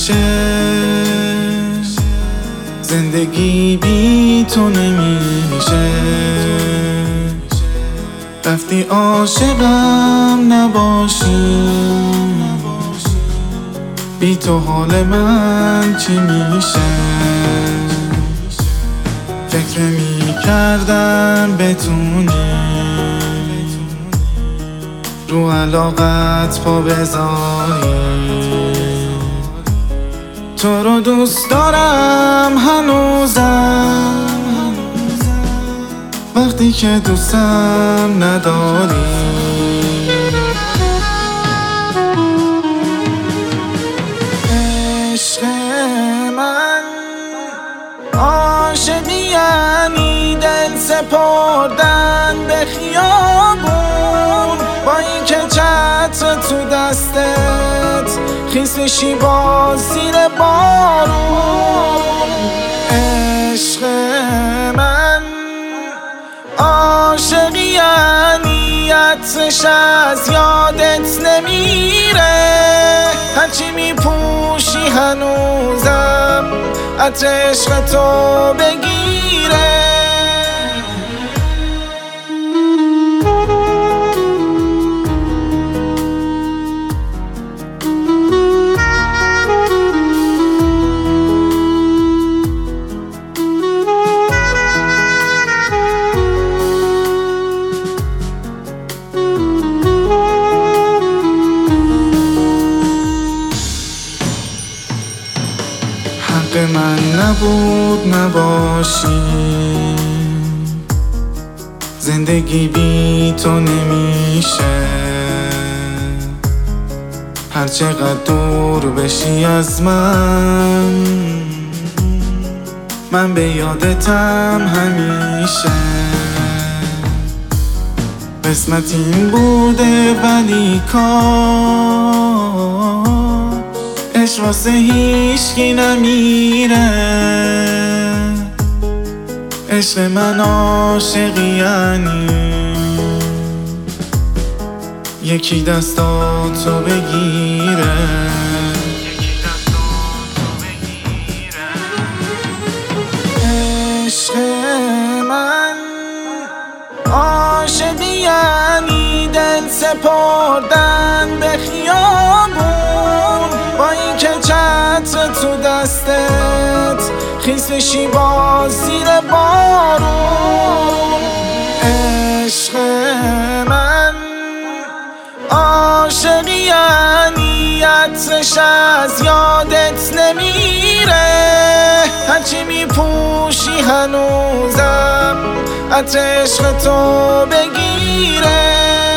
نمیشه، زندگی بی تو نمیشه. رفتی عاشقم نباشی، بی تو حال من چی میشه؟ فکر میکردم بتونی رو علاقت پا بذاری. تو رو دوست دارم هنوزم، وقتی که دوستم نداری. عشق من عاشقی یعنی دل سپردن به خیابون، با این که چتر تو دستت خیس بشی با زیر بارون. عشق من عاشقی یعنی عطرش از یادت نمیره، هرچی میپوشی هنوزم عطر عشق تو بگیره. حق من نبود نباشی، زندگی بی تو نمیشه. هر چقدر دور بشی از من به یادتم همیشه. قسمت این بوده ولی عشق واسه هیچکی نمیره. عشق من عاشقی یعنی یکی دستاتو بگیره. عشق من عاشقی یعنی دل سپردن به خیابون، با این که چتر تو دستت خیس بشی با زیر بارون. عشق من عاشقی یعنی عطرش از یادت نمیره، هرچی میپوشی هنوزم عطر عشق تو بگیره.